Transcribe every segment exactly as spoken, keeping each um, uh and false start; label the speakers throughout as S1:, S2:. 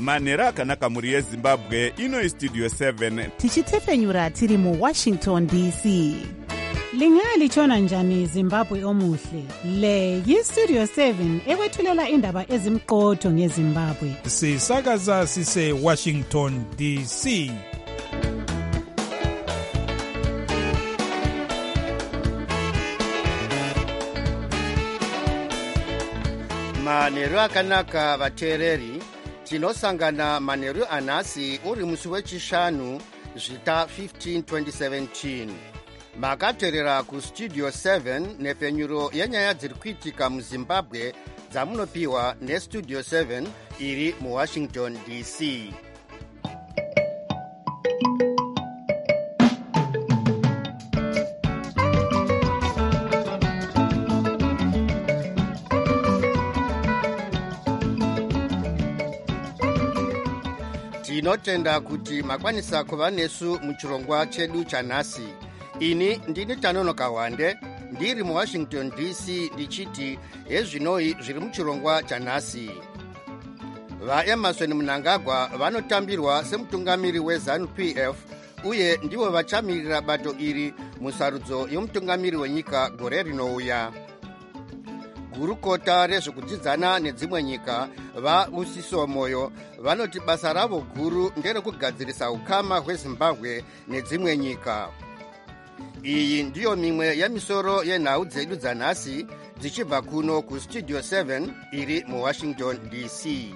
S1: manhero akanaka mhuri yezimbabwe. Ino istudio seven
S2: tichitefenyura tiri mu Washington D C. Lingalitshona njani Zimbabwe omuhle? Le yistudio seven ekwethulela indaba ezimqotho ngeZimbabwe.
S3: Sisakaza sise Washington D C.
S4: Manheru akanaka vateereri, tinosangana manheru anhasi uri musi wechishanu zvita fifteen twenty seventeen. Makateerera kustudio seven nepfenyuro yenyaya dziri kuitika muZimbabwe dzamunopiwa nestudio seven iri muWashington D C. Tinotenda kuti makwanisa kuva nesu muchirongwa chedu chanhasi. Ini ndini Tanonoka Wande, ndiri muWashington D C ndichiti hezvinoi zviri muchirongwa chanhasi. VaEmerson Mnangagwa vanotambirwa semutungamiri weZANU-P F uye ndivo vachamirira bato iri musarudzo yomutungamiri wenyika gore rinouya. Gurukota rezvokudzidzana nedzimwe nyika vaUsiso Moyo vanoti basa ravo guru nderekugadzirisa ukama hweZimbabwe nedzimwe nyika. Iyi ndiyo mimwe yemisoro yenhau dzedu dzanhasi dzichibva kuno kustudio seven iri muWashington D C.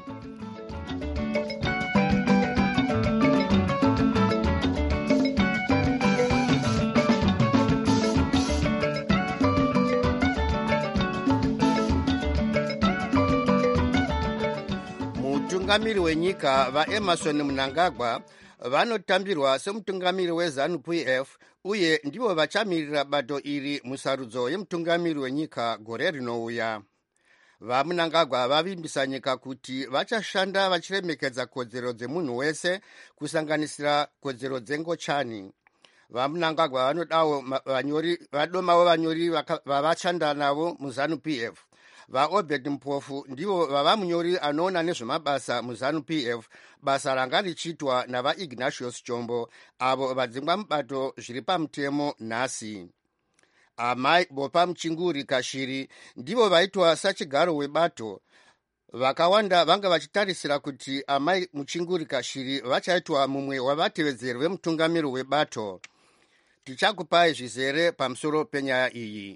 S4: Mutungamiri wenyika vaEmerson Mnangagwa vanotambirwa semutungamiri weZANU-P F uye ndivo vachamirira bato iri musarudzo yemutungamiri wenyika gore rinouya. VaMnangagwa vavimbisa nyika kuti vachashanda vachiremekedza kodzero dzemunhu wese kusanganisira kodzero dzengochani. VaMnangagwa vanodawo vanyori vadomawo vanyori vavachanda navo muZANU-P F. VaObed Mpofu ndivo vava munyori anoona nezvemabasa muZANU-P F, basa ranga richiitwa navaIgnatius Chombo avo vadzingwa mubato zviri pamutemo nhasi. Amai Bopa Muchinguri Kashiri ndivo vaitwa sachigaro webato. Vakawanda vanga vachitarisira kuti amai Muchinguri Kashiri vachaitwa mumwe wavatevedzeri vemutungamiri webato. Tichakupai zvizere pamusoro penyaya iyi.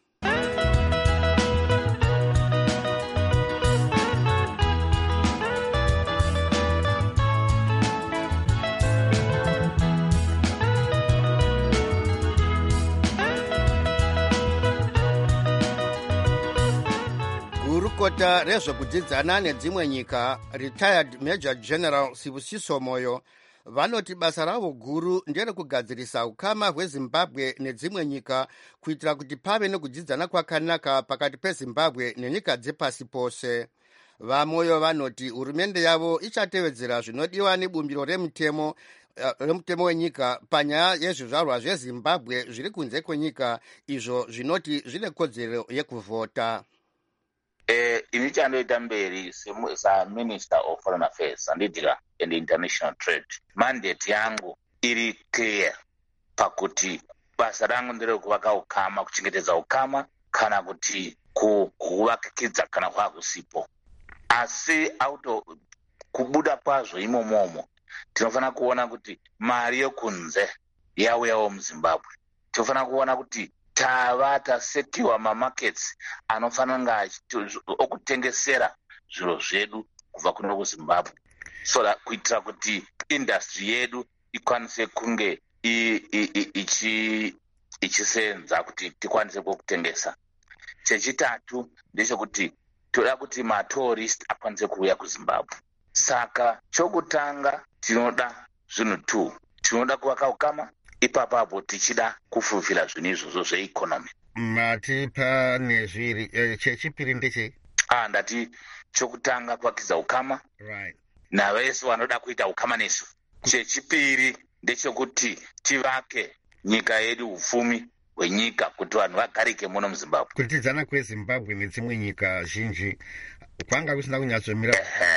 S4: Gurukota rezvokudzidzana nedzimwe nyika retired Major General Sibusiso Moyo vanoti basa ravo guru nderekugadzirisa ukama hweZimbabwe nedzimwe nyika kuitira kuti pave nekudzidzana kwakanaka pakati peZimbabwe nenyika dzepasi pose. VaMoyo vanoti hurumende yavo ichatevedzera zvinodiwa nebumbiro remutemo remutemo wenyika panyaya yezvizvarwa zveZimbabwe zviri kunze kwenyika izvo zvinoti zvine kodzero yekuvhota.
S5: Eh, ini chandoita mberi saMinister of Foreign Affairs andidira and International Trade, mandate yangu iri clear pakuti basa rangu nderekuvaka ukama, kuchengetedza ukama kana kuti kuvakikidza kana kwakusipo. Asi auto kubuda kwazvo imomomo tinofanira kuona kuti mari yokunze yauyawo muZimbabwe. Tinofanira kuona kuti tava tasetiwa mamarkets anofanira nga okutengesera zviro zvedu kubva kuno kuZimbabwe, so that kuitira kuti industry yedu ikwanise kunge ichisenza kuti tikwanise kutengesa. Chechitatu ndechekuti toda kuti matourist akwanise kuuya kuZimbabwe. Saka chokutanga tinoda zvinhu two, tinoda kuvaka ukama, ipapapo tichida kufulfila zvinhu izvozvo zveeconomy.
S4: Matipa nezviri eh, chechipiri ndeche
S5: ah ndati chokutanga kuvakidza ukama,
S4: right,
S5: navese vanoda kuita ukama nesu. Chechipiri ndechekuti tivake nyika yedu upfumi hwenyika kuti vanhu vagarike muno muZimbabwe.
S4: Kutidzana kweZimbabwe nedzimwe nyika zhinji kwanga kusina kunyatsomira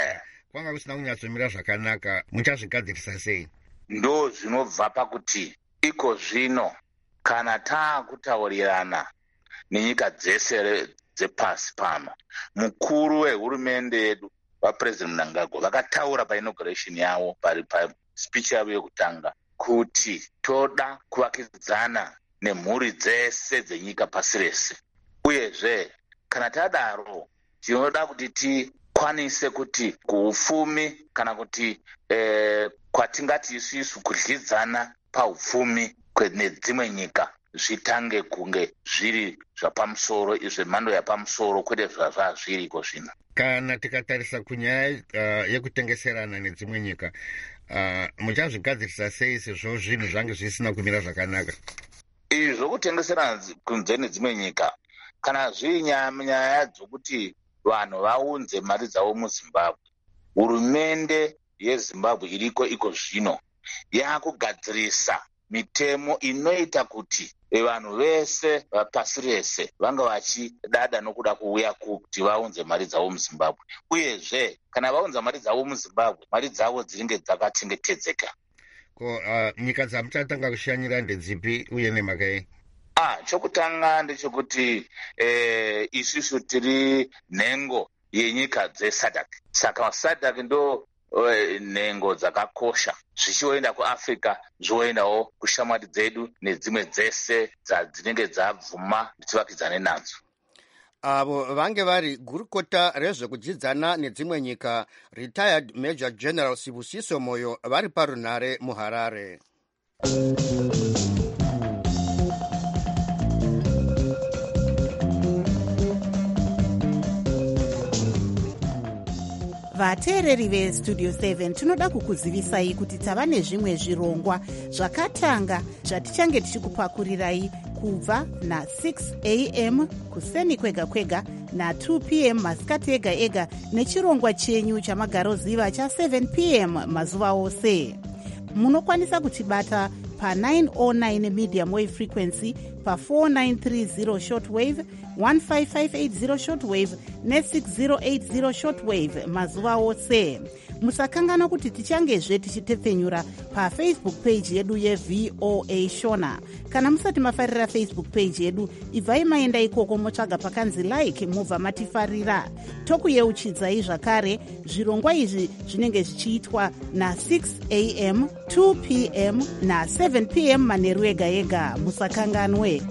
S4: kwanga kusina kunyatsomira zvakanaka, muchazvigadzirisa sei?
S5: Ndo zvinobva pakuti iko zvino kana taakutaurirana nenyika dzese dzepasi pano, mukuru wehurumende yedu vapresident Mnangagwa vakataura painauguration yavo pari paspeech yavo yekutanga kuti toda kuvakidzana nemhuri dzese dzenyika pasi rese. Uyezve kana tadaro tinoda kuti tikwanise kuti kuupfumi kana kuti eh, kwatingati isusu kudyidzana paupfumi nedzimwe nyika zvitange kunge zviri zvapamusoro, zvemhando yapamusoro, kwete zvazva zviriko zvino.
S4: Kana tikatarisa kunyaya uh, yekutengeserana nedzimwe nyika, uh, muchazvigadzirisa sei sezvo zvinhu zvange zvisina kumira zvakanaka?
S5: Izvi zvokutengeserana kunze nedzimwe nyika, kana zviri nyaya dzokuti vanhu vaunze mari dzavo muZimbabwe, hurumende yeZimbabwe iriko iko zvino yakugadzirisa mitemo inoita kuti vanhu vese pasi rese vanga vachidada nokuda kuuya kuti vaunze mari dzavo muZimbabwe. Uyezve kana vaunza mari dzavo muZimbabwe, mari dzavo dzinenge dzakachengetedzeka.
S4: Ko uh, nyika dzamuchatanga kushanyira ndedzipi uye nemhaka yei?
S5: Ah, chokutanga ndechekuti eh, isusu tiri nhengo yenyika dzeSADC. Saka SADC ndo nhengo dzakakosha, zvichienda kuAfrica zvoendawo kushamwari dzedu nedzimwe dzese dzinenge dzabvuma kuti tivakidzane nadzo.
S4: Avo vange vari gurukota rezvekudzidzana nedzimwe nyika, retired Major General Sibusiso Moyo, vari parunhare muHarare.
S2: vateereri vestudio seven tinoda kukuzivisai kuti tava nezvimwe zvirongwa zvakatanga zvatichange tichikupakurirai kubva na-six a m kuseni kwega kwega na-two p m masikati ega ega nechirongwa chenyu chamagaroziva cha-seven p m mazuva ose. Munokwanisa kutibata pa-nine oh nine medium wave frequency, pa-four nine three zero shortwave, one five five eight zero shortwave ne-six oh eight zero shortwave mazuva ose. Musakangana kuti tichangezve tichitepfenyura pafacebook page yedu yeV O A Shona. Kana musati mafarira Facebook page yedu, ibvai maenda ikoko motsvaga pakanzi like mubva matifarira. Tokuyeuchidzai zvakare zvirongwa izvi zvinenge zvichiitwa na-six a m, two p m na-seven p m manheru ega ega. Musakanganwe.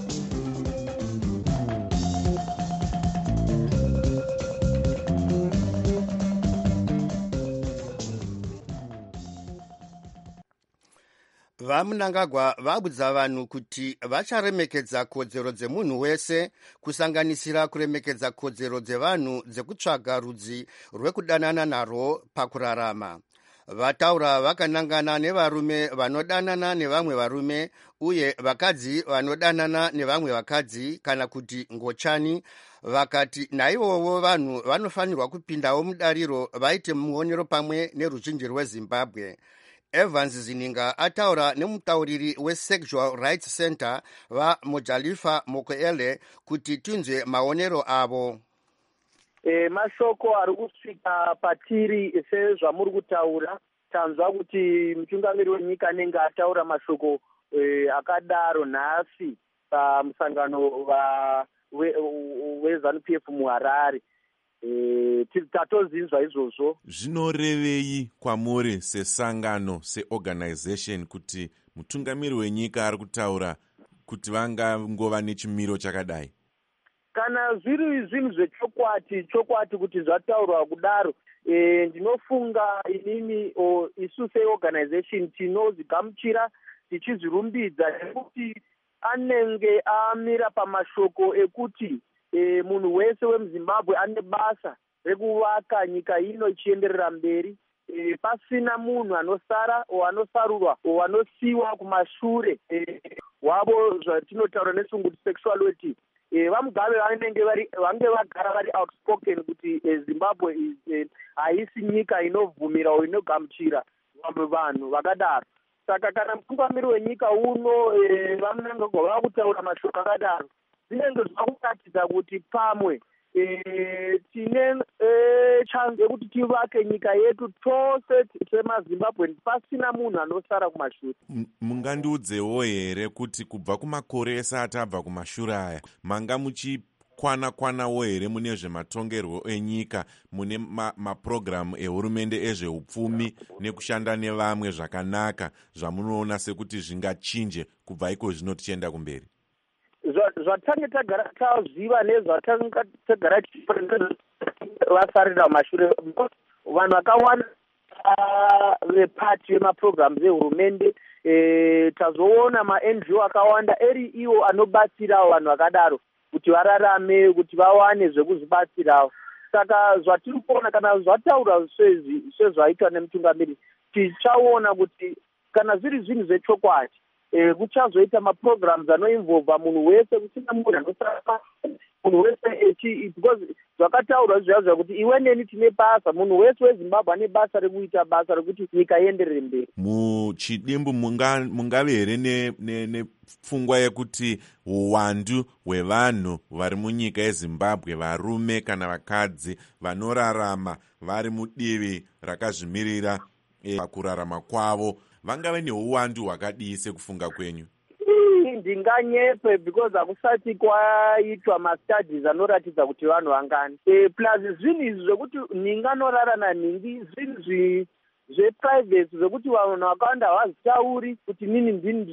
S4: vaMnangagwa vabudza vanhu kuti vacharemekedza kodzero dzemunhu wese, kusanganisira kuremekedza kodzero dzevanhu dzekutsvaga rudzi rwekudanana narwo pakurarama. Vataura vakanangana nevarume vanodanana nevamwe varume uye vakadzi vanodanana nevamwe vakadzi kana kuti ngochani. Vakati naivowo vanhu vanofanirwa kupindawo mudariro vaite muonero pamwe neruzhinji rweZimbabwe. Evans Zininga ataura nemutauriri weSexual Rights Center vaMojalifa Mokoele kuti tinzwe maonero avo.
S6: E, mashoko ari kusvika patiri sezvamuri kutaura, tanzwa kuti mutungamiri wenyika anenge ataura mashoko e, akadaro nhasi pamusangano weZANU P F muHarare. E, tatozinzwa izvozvo.
S1: Zvinorevei kwamuri sesangano, seorganization, kuti mutungamiri wenyika ari kutaura kuti vangangova nechimiro chakadai?
S6: Kana zviri zvinhu zvechokwati chokwati kuti zvataurwa kudaro, e, ndinofunga inini o, isu seorganization tinozvigamuchira tichizvirumbidza nekuti anenge amira pamashoko ekuti e, munhu wese wemuZimbabwe ane basa rekuvaka nyika ino ichienderera mberi, e, pasina munhu anosara o anosarurwa o anosiiwa kumashure e, wavo zvatinotaura nesungu sexuality. E, vaMugabe vanenge vari vange vagara vari outspoken kuti e, Zimbabwe haisi e, nyika inovhumira o inogamuchira vamwe vanhu vakadaro. Saka kana mutungamiri wenyika uno e, vaMnangagwa vakutaura mashoko akadaro, zvinenge zvakuratidza kuti pamwe e, tine e, chance yekuti tivake nyika yetu tose semazimbabwe pasina munhu anosara kumashure.
S1: Mungandiudzewo here kuti kubva kumakore esati abva kumashure aya manga muchi kwana kwanawo here mune zvematongerwo enyika, mune mapurogiramu ma ehurumende ezveupfumi nekushanda nevamwe zvakanaka zvamunoona sekuti zvingachinje kubva iko zvino tichienda kumberi?
S6: Zvatange tagara taziva nezvatange tagara vasarira kumashure, vanhu vakawanda vepati vemapurogiramu ehurumende tazoona ma-N G O akawanda eri iwo anobatsirawo vanhu vakadaro kuti vararame, kuti vawane zvekuzvibatsirawo. Saka zvatiri kuona kana zvataurwa sezvaitwa nemutungamiri, tichaona kuti kana zviri zvinhu zvechokwadi kuchazoita mapurogiramu anoinvolva munhu wese, kusina munhu anosara munhu wese, because zvakataurwa zviyazva kuti iwe neni tine basa, munhu wese weZimbabwe ane basa rekuita basa rekuti nyika ienderere mberi.
S1: Muchidimbu mungave here nepfungwa yekuti uwandu hwevanhu vari munyika yeZimbabwe, varume kana vakadzi vanorarama vari mudivi rakazvimirira pakurarama kwavo, vangave neuwandu hwakadii sekufunga kwenyu?
S6: Ndinganyepe because hakusati kwaitwa mastudies anoratidza kuti vanhu vangani. E, plus zvinhu izvi zvekuti ninga norarana ningi zvinhu zveprivate zvekuti vanhu vakawanda havazitauri kuti nini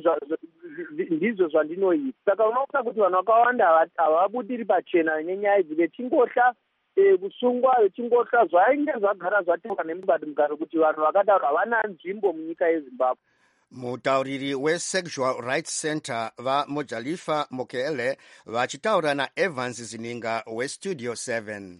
S6: ndizvo zvandinoita. Saka unoona kuti vanhu vakawanda havabudiri pachena nenyaya idzi, vechingohla kusungwa vechingohla zvainge zvagara zvataurwa nemugati mugaro kuti vanhu vakadaro havana nzvimbo munyika yeZimbabwe.
S4: Mutauriri weSexual Rights Center vaMojalifa Mokele vachitaura naEvans Zininga weStudio seven.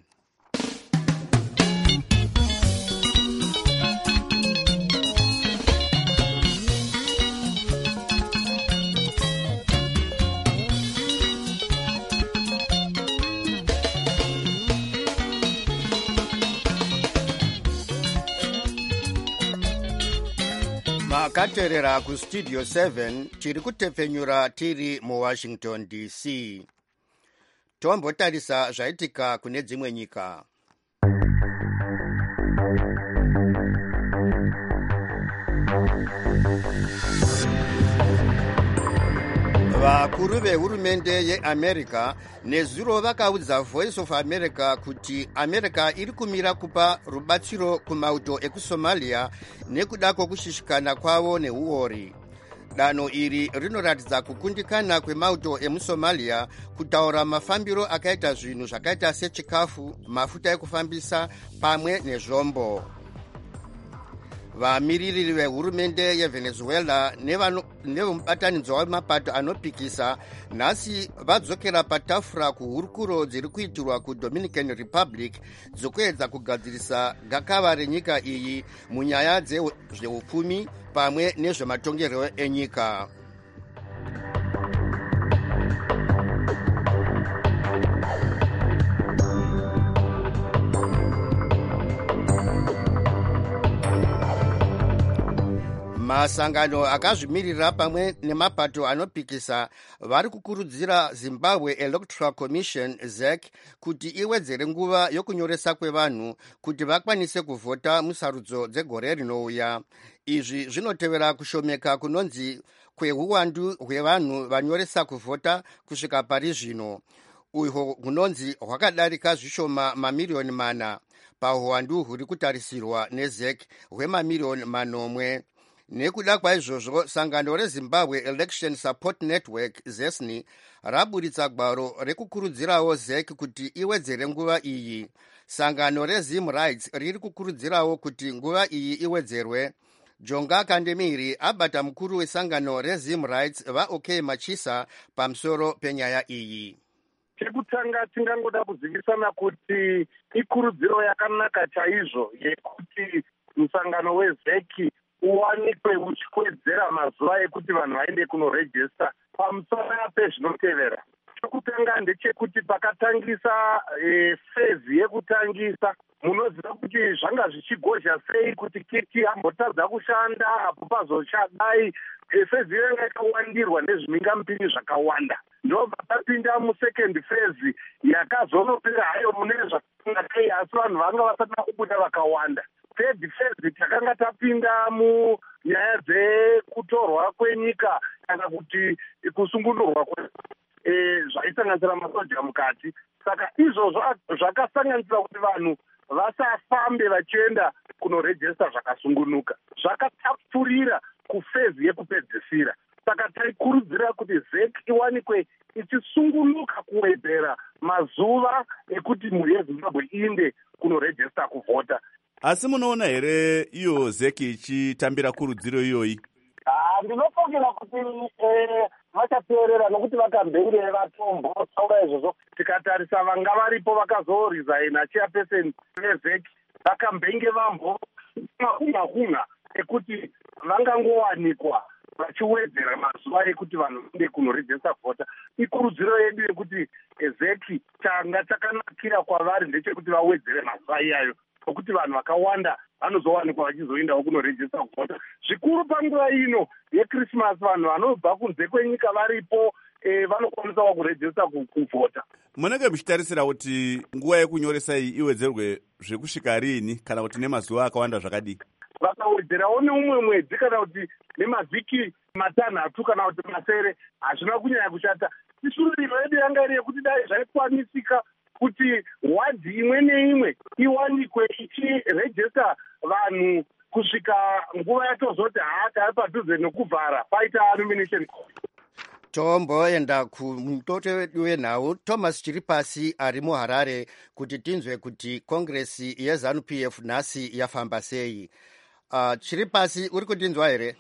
S4: Makaterera kuStudio seven tiri kutepfenyura tiri muWashington D C. Tombotarisa zvaitika kune dzimwe nyika. Vakuru vehurumende yeAmerica nezuro vakaudza Voice of America kuti America iri kumira kupa rubatsiro kumauto ekuSomalia nekuda kwokushishikana kwavo neuori. Danho iri rinoratidza kukundikana kwemauto emuSomalia kutaura mafambiro akaita zvinhu zvakaita sechikafu, mafuta ekufambisa pamwe nezvombo. Vamiriri vehurumende yeVenezuela nevemubatanidzwa wemapato anopikisa nhasi vadzokera patafura kuhurukuro dziri kuitirwa kuDominican Republic dzokuedza kugadzirisa gakava renyika iyi munyaya dzezveupfumi pamwe nezvematongerwo enyika. Masangano akazvimirira pamwe nemapato anopikisa vari kukurudzira Zimbabwe Electoral Commission Z E C kuti iwedzere nguva yokunyoresa kwevanhu kuti vakwanise kuvhota musarudzo dzegore rinouya. Izvi zvinotevera kushomeka kunonzi kwehuwandu hwevanhu vanyoresa kuvhota kusvika pari zvino, uhwo hunonzi hwakadarika zvishoma mamiriyoni mana pahuwandu huri kutarisirwa neZ E C hwemamiriyoni manomwe. Nekuda kwaizvozvo, sangano reZimbabwe Election Support Network Z E S N I raburitsa gwaro rekukurudzirawo Z E C kuti iwedzere nguva iyi. Sangano reZim Rights riri kukurudzirawo kuti nguva iyi iwedzerwe. Jonga Kandemiri abata mukuru wesangano reZim Rights vaOK Machisa pamusoro penyaya iyi.
S7: Chekutanga tingangoda kuzivisana kuti ikurudziro yakanaka chaizvo yekuti musangano weZ E C uwanikwe uchikwedzera mazuva ekuti vanhu vaende kunorejista pamusoro pezvinotevera. Chekutanga ndechekuti pakatangisa e, fezi yekutangisa munoziva kuti zvanga zvichigozha sei kuti kiti ambotadza kushanda apo pazochadai fezi yanga yakawandirwa nezvimingamupiri zvakawanda. Ndobva tapinda musecond phase yakazonopera hayo mune zvakanakei, asi vanhu vanga vasati kubuda vakawanda. Third phase takanga tapinda munyaya dzekutorwa kwenyika kana kuti kusungunurwa kwe zvaisanganisira masoja mukati. Saka izvozvo zvakasanganisira kuti vanhu vasafambe vachienda kunorejesta zvakasungunuka, zvakatapfurira kufezi yekupedzisira. Saka taikurudzira kuti zek iwanikwe ichisungunuka kuwedzera mazuva ekuti mhuri yezimbabwe iinde kunorejesta kuvhota.
S8: Asi munoona here iyo zeki ichitambira kurudziro iyoyi?
S7: Ndinofungira kuti vachateerera nokuti vakambenge vatombotaura izvozvo. Tikatarisa vanga varipo vakazoresigna chairperson vezeki vakambenge vambo mahunga ekuti vangangowanikwa vachiwedzera mazuva ekuti vanhu vaende kunorejesta vhota. Ikurudziro yedu yekuti zeki changa chakanakira kwavari ndechekuti vawedzere mazuva iyayo nokuti vanhu vakawanda vanozowanikwa vachizoendawo kunorejesta vhota. Zvikuru panguva ino yeChristmas vanhu vanobva kunze kwenyika varipo e, vanokwanisawo kurejesta kuvhota.
S8: Munenge muchitarisira kuti nguva yekunyoresa iyi iwedzerwe zvekusvika rini kana kuti nemazuva akawanda zvakadii?
S7: Vakawedzerawo neumwe mwedzi kana kuti nemavhiki matanhatu kana kuti masere hazvina kunyanya kushata. Isuriro yedu yanga iri yekuti dai zvaikwanisika kuti wadhi imwe neimwe iwanikwe ichirejesta vanhu kusvika nguva yatozoti haatari padhuze nekuvhara paita nomination.
S4: tomboenda kumutoto wedu wenhau Thomas Chiripasi ari muHarare kuti tinzwe kuti kongresi yeZANU P F nhasi yafamba sei. Uh, Chiripasi uri kutinzwa here?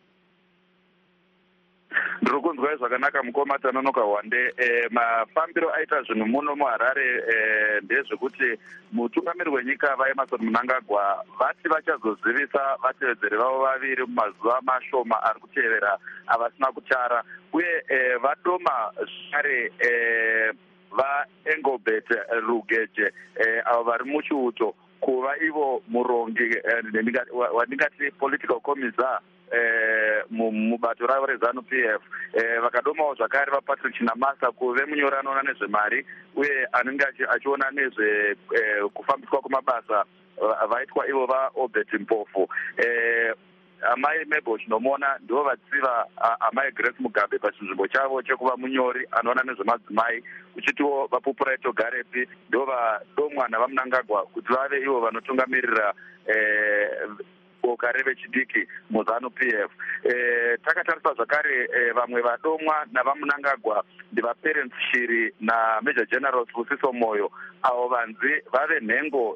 S9: Ndiri kunzwa zvakanaka mukoma Tanonoka Wande. E, mafambiro aita zvinhu muno muHarare e, ndezvekuti mutungamiri wenyika vaEmmerson Mnangagwa vati vachazozivisa vatevedzeri vavo vaviri mumazuva mashoma ari kutevera avasina kutara, uye e, vadoma zvakare e, vaEngelbert Rugeje e, avo vari muchiuto kuva ivo murongi e, wandingati political commissar Eh, mubato ravo reZANU P F. eh, vakadomawo zvakare vaPatrick Chinamasa kuve munyori anoona nezvemari uye anenge achiona nezve eh, kufambiswa kwemabasa uh, vaitwa ivo vaObert Mpofu. eh, amai Mabel Chinomona ndivo vatsiva uh, amai Grace Mugabe pachinzvimbo chavo chekuva munyori anoona nezvemadzimai, uchitiwo vaPupuraito Garepi ndivo vadomwana vaMnangagwa kuti vave ivo vanotungamirira eh, boka revechidiki muZANU P F. Eh, takatarisa zvakare eh, vamwe vadomwa navaMnangagwa ndivaPerence Shiri naMajor General Sibusiso Moyo, avo vanzi vave nhengo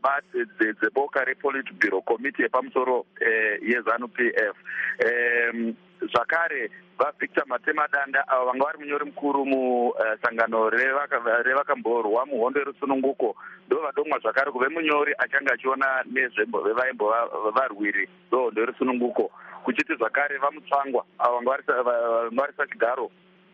S9: dzeboka rePolitburo Committee yepamusoro eh, yeZANU P F. Eh, zvakare vaVictor Matemadanda avo vanga vari munyori mukuru musangano revakamborwa muhondo yerusununguko ndo vadomwa zvakare kuve munyori achanga achiona nezvevaimbo varwiri dohondo yerusununguko, kuchiti zvakare vaMutsvangwa avo vanga vari sachigaro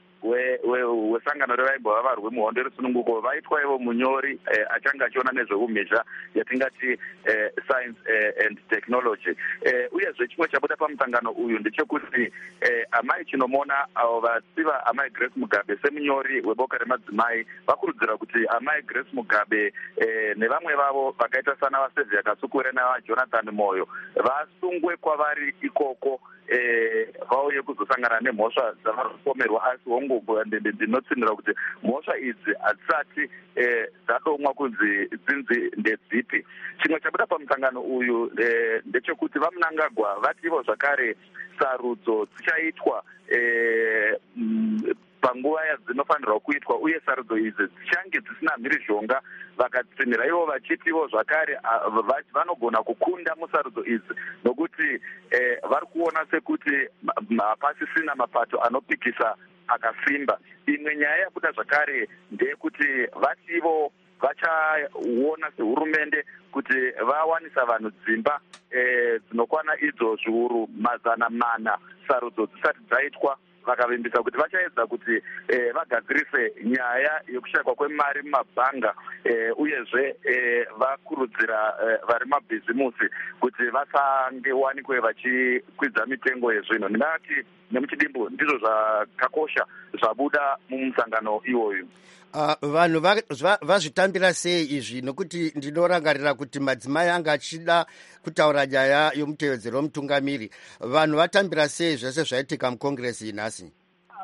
S9: wesangano revaimbo vavarwi muhondo yerusununguko vaitwa ivo munyori eh, achanga achiona nezveumhizha yatingati eh, science eh, and technology. eh, uyezve chimwe chabuda pamusangano uyu ndechekuti eh, amai Chinomona avo vatsiva amai Grace Mugabe semunyori weboka remadzimai vakurudzira kuti amai Grace Mugabe eh, nevamwe vavo vakaita sana vaSevia Kasukure navaJonathan Moyo vasungwe kwavari ikoko eh, vauye kuzosangana nemhosva dzavanopomerwa. Asi hongu ndinotsinira kuti mhosva idzi hadzisati eh, dzadomwa kunzi dzinzi ndedzipi. Chimwe chabuda pamusangano uyu eh, ndechekuti vaMnangagwa vati ivo zvakare sarudzo dzichaitwa eh, mm, panguva yadzinofanirwa kuitwa, uye sarudzo idzi dzichange dzisina mhirizhonga. Vakatsinira ivo vachiti ivo zvakare vanogona kukunda musarudzo idzi nokuti eh, vari kuona sekuti hapasisina mapato anopikisa akasimba. Imwe nyaya yabuda zvakare ndeyekuti vati ivo vachaona sehurumende kuti vawanisa vanhu dzimba dzinokwana eh, idzo zviuru mazana mana sarudzo dzisati dzaitwa vakavimbisa kuti vachaedza kuti eh, vagadzirise nyaya yekushayikwa kwemari mumabhanga eh, uyezve eh, vakurudzira eh, vari mabhizimusi kuti vasange wanikwe vachikwidza mitengo yezvinhu. Ndingati nemuchidimbu ndizvo zvakakosha zvabuda mumusangano iwoyu.
S4: Uh, vanhu vazvitambira va, sei izvi, nokuti ndinorangarira kuti madzimai anga achida kutaura nyaya yomutevedzero womutungamiri, vanhu vatambira sei zvese zvaitika mukongresi inhasi?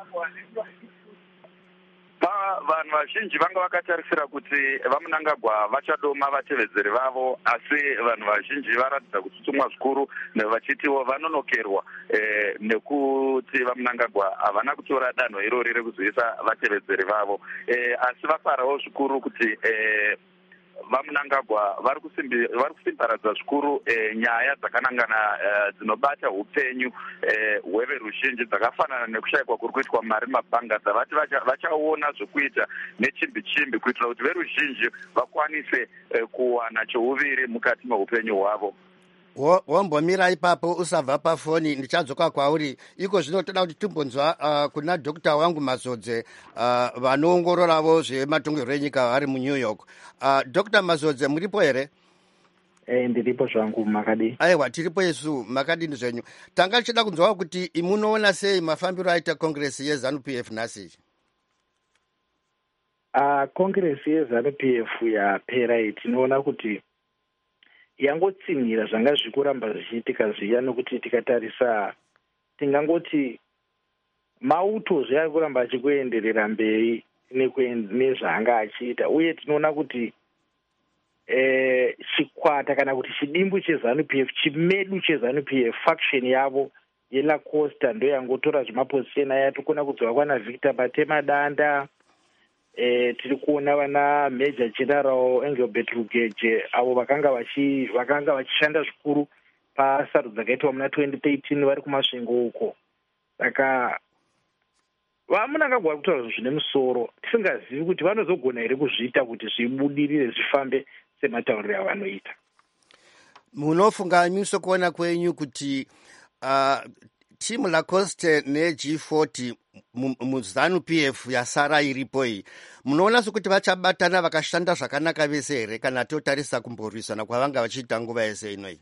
S9: Vanhu vazhinji vanga vakatarisira kuti vaMunangagwa vachadoma vatevedzeri vavo, asi vanhu vazhinji varatidza kututumwa zvikuru vachitiwo vanonokerwa eh, nekuti vaMunangagwa havana kutora danho irori rekuzivisa vatevedzeri vavo, eh, asi vafarawo zvikuru kuti eh, vaMunangagwa vari kusimbaradza zvikuru eh, nyaya dzakanangana eh, dzinobata upenyu hweveruzhinji eh, dzakafanana nekushayikwa kuri kuitwa mari mabhanga, dzavati vachaona zvekuita nechimbi chimbi kuitira kuti veruzhinji vakwanise eh, kuwana chouviri mukati meupenyu hwavo.
S4: Wombomira ipapo usabva pafoni, ndichadzoka kwauri. Iko zvino toda kuti timbonzwa uh, kuna Dokta wangu Mazodze uh, vanoongororavo zvematongero enyika vari muNew York. Uh, Dokta Mazodze, muripo here?
S10: Eh, ndiripo zvangu. Makadi?
S4: Aiwa, tiripo yesu. Makadini zvenyu? Tanga tichida kunzwa kuti imunoona sei mafambiro aita kongresi yeZANU P F nhasi?
S10: Uh, kongresi yeZANU P F yapera tinoona kuti yangotsinhira zvanga zvikuramba zvichiitika zviya, nokuti tikatarisa tingangoti mauto zvaari kuramba achikuenderera mberi nezvaanga achiita, uye tinoona kuti eh, chikwata kana kuti chidimbu cheZANU P F, chimedu cheZANU P F, faction yavo yeLacosta ndo yangotora zvimapozisheni aya. Tikuona kudzwa kwana Victor Batemadanda, Eh, tiri kuona vana Major General Engelbert Rugeje avo vakanga vachi vakanga vachishanda zvikuru pasarudzo dzakaitwa muna twenty thirteen vari kumasvingo uko. Saka vaMunangagwa vari kutaura zvine musoro, tisingazivi kuti vanozogona here kuzviita kuti zvibudirire zvifambe sematauriro avanoita.
S4: Munofunga nyuso kuona kwenyu kuti uh, timu LaCoste neG forty muZANU P F yasara iripo iyi, munoona sokuti vachabatana vakashanda zvakanaka vese here, kana totarisa kumborwisana kwavanga vachiita nguva yese inoi?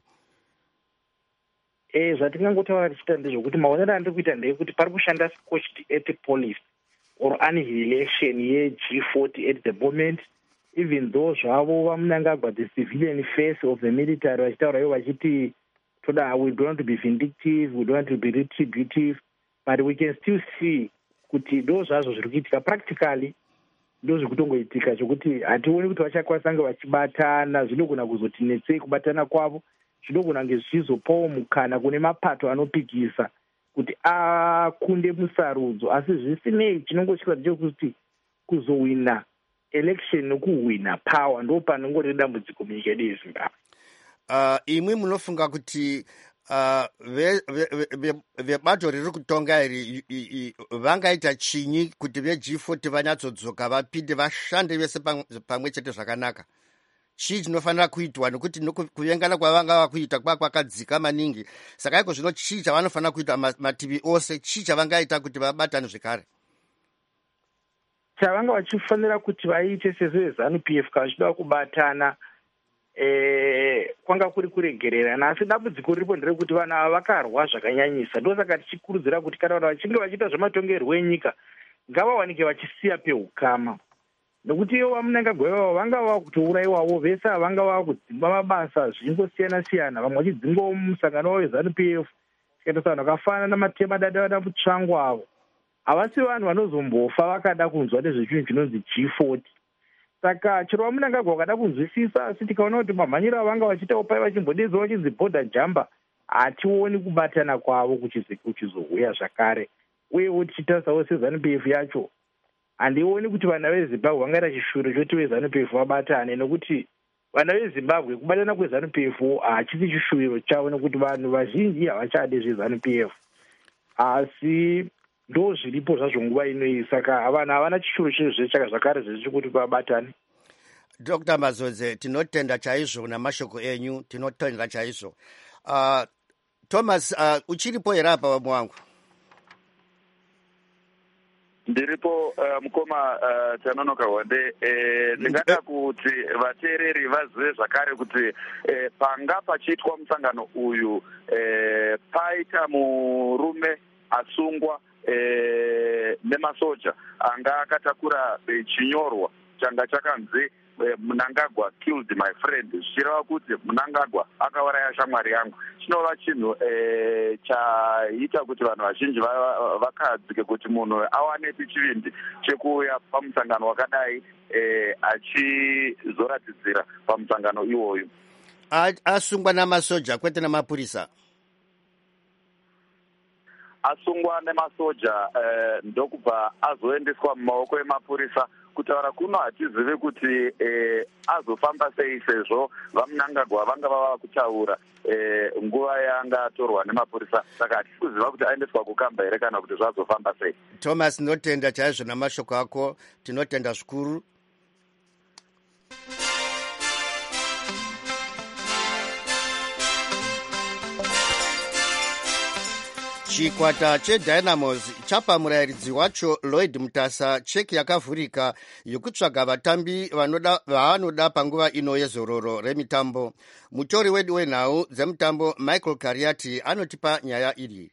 S10: Eh, zvatingangotaura tichita ndezvokuti maonero andiri kuita ndeyekuti pari kushanda scorched earth policy or annihilation yeG forty at the moment, even though zvavo vaMunangagwa the civilian face of the military vachitaura ivo vachiti toda we don't want to be vindictive, we don't want to be retributive, but we can still see kuti ndo zvazvo zviri kuitika practically, ndo zviri kutongoitika zvokuti hationi kuti vachakwanisa kunge vachibatana. Zvinogona kuzoti netsei kubatana kwavo, zvinogona kunge zvichizopawo mukana kune mapato anopikisa kuti akunde musarudzo, asi zvisinei chinongosvika ndechekuti kuzowina election nokuwina power ndo panongori dambudziko munyika yedu yeZimbabwe.
S4: Uh, imwe munofunga kuti uh, vebato riri kutonga iri vangaita chinyi kuti veG forty vanyatsodzoka vapinde vashande vese pamwe chete zvakanaka? Chii chinofanira kuitwa, nokuti kuvengana kwavanga vakuita kwa kwakadzika maningi, saka iko zvino chii chavanofanira kuita mativi ose? Chii chavangaita kuti vabatane zvekare?
S10: Chavanga vachifanira kuti vaite sezveZANU P F kana vachida kubatana, Eh, kwanga kuri kuregererana, asi dambudziko riripo nderekuti vana ava vakarwa zvakanyanyisa. Ndosaka tichikurudzira kuti kana vanhu vachinge vachiita zvematongerwo enyika ngavawanike vachisiya peukama, nokuti ivo vaMunangagwa ivavo vanga vava kutourayiwawo vese vanga vava kudzimba mabasa zvingosiyana siyana, vamwe vachidzingwawo mumusangano wavo weZANU P F. Tikatarisa vanhu vakafanana naMatemadanda vana Mutsvangu avo havasi vanhu vanozombofa vakada kunzwa nezvechinhu chinonzi G forty. Saka chero vaMunangagwa vakada kunzwisisa, asi tikaona kuti mamhanyiro avanga vachiitawo pai vachimbodedzwa vachinzi border jumper, hationi kubatana kwavo kuchizouya zvakare. Uyewo tichitarisawo seZANU P F yacho, handioni kuti vana veZimbabwe vangaita chishure choti veZANU P F vabatane, nokuti vana veZimbabwe kubatana kweZANU P F hachisi chishuwiro chavo, nokuti vanhu vazhinji havachade zveZANU P F, asi ndo zviripo zvazvo nguva inoi. Saka vanhu havana chishuro chezvechaka zvakare zvezvikuti vabatane.
S4: Dokta Mazodze, tinotenda chaizvo namashoko enyu, tinotenda chaizvo. Uh, Thomas, uh, uchiripo here apa vamwe wangu?
S9: ndiripo uh, mukoma uh, Tanonoka Wande. Ndingada kuti vateereri vazive zvakare kuti eh, panga pachiitwa musangano uyu eh, paita murume asungwa eh, nemasoja anga akatakura eh, chinyorwa changa chakanzi Mnangagwa killed my friend, zvichireva kuti Mnangagwa akauraya shamwari yangu. Chinova chinhu eh, chaita kuti vanhu vazhinji vakadzike kuti munhu awane chivindi chekuuya pamusangano wakadai eh, achizoratidzira pamusangano iwoyu.
S4: Asungwa namasoja kwete namapurisa?
S9: Asungwa nemasoja eh, ndokubva azoendeswa mumaoko emapurisa. Kutaura kuno hatizivi kuti eh, azofamba sei sezvo vaMnangagwa vanga vava kutaura eh, nguva yanga atorwa nemapurisa, saka hatisi kuziva kuti aendeswa kukamba here kana kuti zvazofamba sei.
S4: Thomas, tinotenda chaizvo namashoko ako, tinotenda zvikuru. Chikwata cheDynamos chapa murayiridzi wacho Lloyd Mutasa cheki yakavhurika yokutsvaga vatambi vaanoda panguva ino yezororo remitambo. Mutori wedu wenhau dzemutambo Michael Kariati anotipa nyaya iri.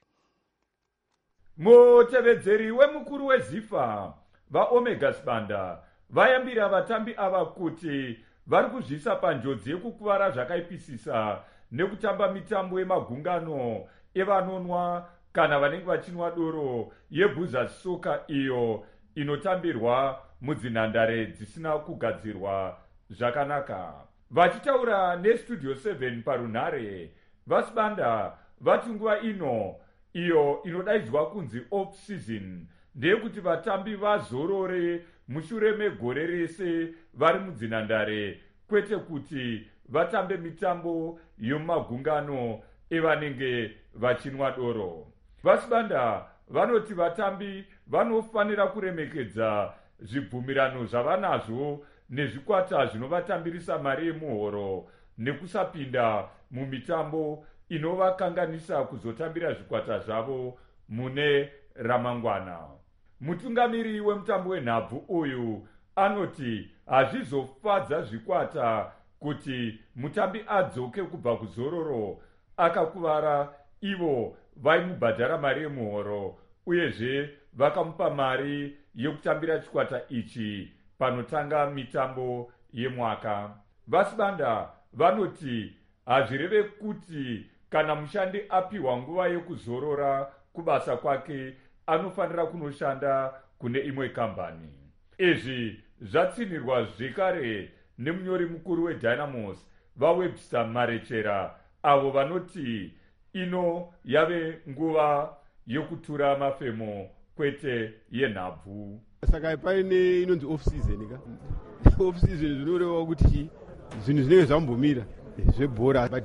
S3: Mutevedzeri wemukuru weZIFA vaOmega Sibanda vayambira vatambi ava kuti vari kuzvisa panjodzi yekukuvara zvakaipisisa nekutamba mitambo yemagungano evanonwa kana vanenge vachinwa doro yebhuza soka iyo inotambirwa mudzinhandare dzisina kugadzirwa zvakanaka. Vachitaura nestudio seven parunhare, vaSibanda vati nguva ino iyo inodaidzwa kunzi off season ndeyekuti vatambi vazorore mushure megore rese vari mudzinhandare, kwete kuti vatambe mitambo yomagungano evanenge vachinwa doro. VaSibanda vanoti vatambi vanofanira kuremekedza zvibvumirano zvavanazvo nezvikwata zvinovatambirisa mari yemuhoro nekusapinda mumitambo inovakanganisa kuzotambira zvikwata zvavo mune ramangwana. Mutungamiri wemutambo wenhabvu uyu anoti hazvizofadza zvikwata kuti mutambi adzoke kubva kuzororo akakuvara ivo vaimubhadhara mari yemuhoro uyezve vakamupa mari yekutambira chikwata ichi panotanga mitambo yemwaka. VaSibanda vanoti hazvireve kuti kana mushandi apiwa nguva yekuzorora kubasa kwake anofanira kunoshanda kune imwe kambani. Izvi zvatsinirwa zvekare nemunyori mukuru weDynamos vaWebster Marechera, avo vanoti ino yave nguva yokutura mafemo kwete yenhabvu.
S11: Saka paine inonzi off season ka off season zvinoreva kuti zvinhu zvinenge zvambomira zvebhora, but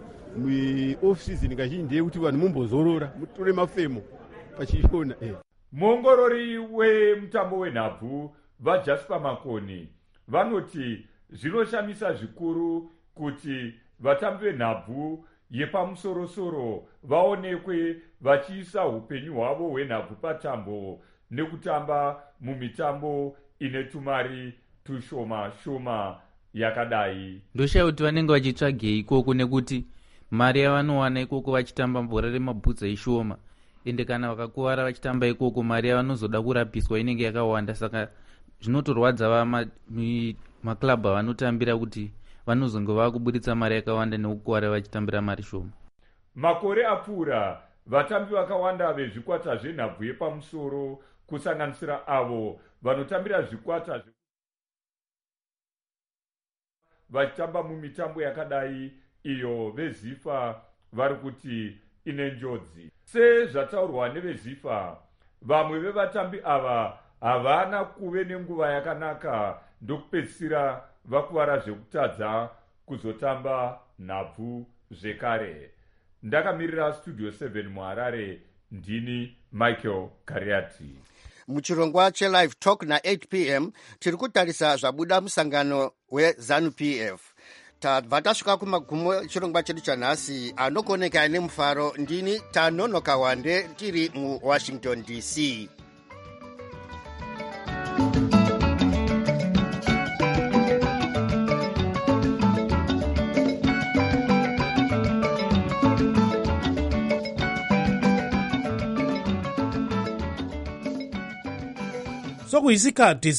S11: off season kazhinji ndeyekuti vanhu mumbozorora mutore mafemo pachiona. eh.
S3: Muongorori wemutambo wenhabvu vaJasper Makoni vanoti zvinoshamisa zvikuru kuti vatambi venhabvu yepamusorosoro vaonekwe vachiisa upenyu hwavo hwenhabvu patambo nekutamba mumitambo ine tumari tushoma shoma yakadai.
S12: Ndoshaya kuti vanenge vachitsvagei ikoko nekuti mari yavanowana ikoko vachitamba bhora remabhutsa ishoma, ende kana vakakuvara vachitamba ikoko mari yavanozoda kurapiswa inenge yakawanda, saka zvinotorwadza vamaklabhu vanotambira kuti vanozonge vakuburitsa mari yakawanda nekukuvara vachitambira mari shoma.
S3: Makore apfuura vatambi vakawanda vezvikwata zvenhabvu yepamusoro kusanganisira avo vanotambira zvikwata vachitamba mumitambo yakadai iyo veZIFA vari kuti ine njodzi. Sezvataurwa neveZIFA, vamwe vevatambi ava havana kuve nenguva yakanaka ndokupedzisira vakuvara zvekutadza kuzotamba nhabvu zvekare. Ndakamirira studio seven muHarare, ndini Michael Kariati.
S4: Muchirongwa cheLive Talk na eight p m tiri kutarisa zvabuda musangano weZANU P F. Tabva tasvika kumagumo chirongwa chedu chanhasi. Anokoneka ane mufaro ndini Tanonoka Wande tiri muWashington D C.
S13: sokuyisikhathi